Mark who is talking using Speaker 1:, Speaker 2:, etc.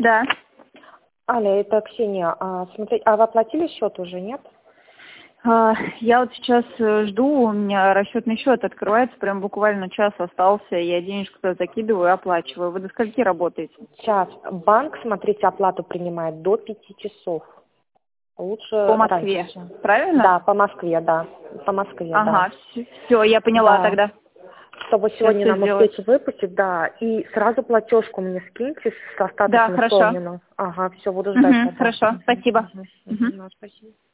Speaker 1: Да.
Speaker 2: Аля, это Ксения. Смотрите, а вы оплатили счет уже, нет?
Speaker 1: Я вот сейчас жду, у меня расчетный счет открывается, прям буквально час остался, я денежку туда закидываю и оплачиваю. Вы до скольки работаете?
Speaker 2: Сейчас. Банк, смотрите, оплату принимает до 5 часов. Лучше
Speaker 1: По Москве,
Speaker 2: раньше.
Speaker 1: правильно?
Speaker 2: Да, по Москве, да. По Москве, да.
Speaker 1: Ага, все, я поняла
Speaker 2: Да.
Speaker 1: тогда.
Speaker 2: Чтобы
Speaker 1: Сейчас
Speaker 2: сегодня
Speaker 1: все
Speaker 2: нам
Speaker 1: сделаю.
Speaker 2: успеть выпустить, да. И сразу платежку мне скиньте с
Speaker 1: Да,
Speaker 2: остаточным
Speaker 1: хорошо.
Speaker 2: суммином. Ага, все, буду ждать тогда.
Speaker 1: Хорошо, спасибо.
Speaker 2: Мгм.
Speaker 1: Мгм.
Speaker 2: Ну, спасибо.